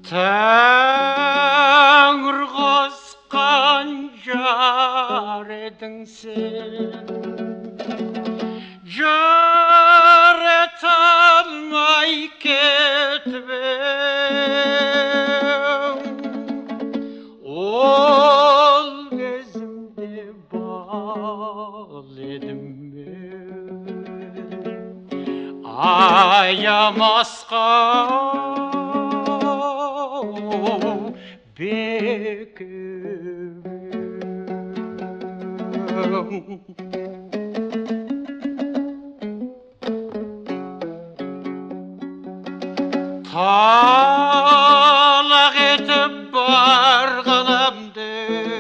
тәңір қосқан жар едің сен, жарата алмай кетіп ең. Ол кезімде бал едім мен, аямасқа бекем. Талақ етіп бар ғаламды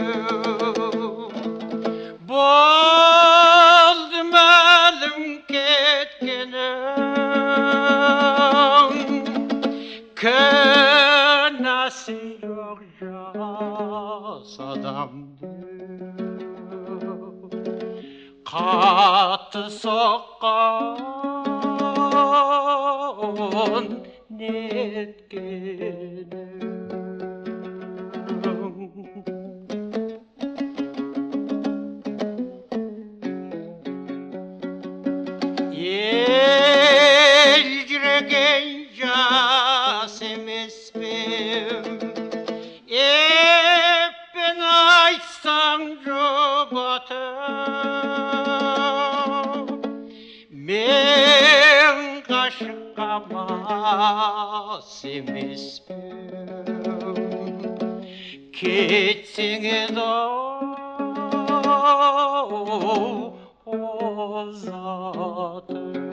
болды мәлім кеткенің, кінәсі жоқ жас адамды қатты соққан неткенің. Елжіреген жас емеспін, еппен айтсаң жұбатып, мен ғашыққа мас емеспін, кетсең еді-ау ұзатып.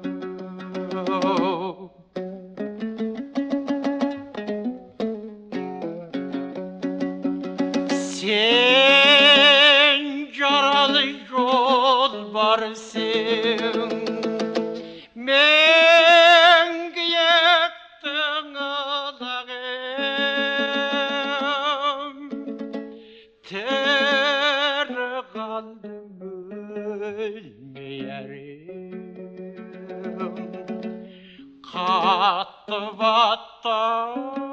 Сен жаралы жолбарысың, мен киіктің ылағым, тірі қалдым өлмей әрем, қатты баттан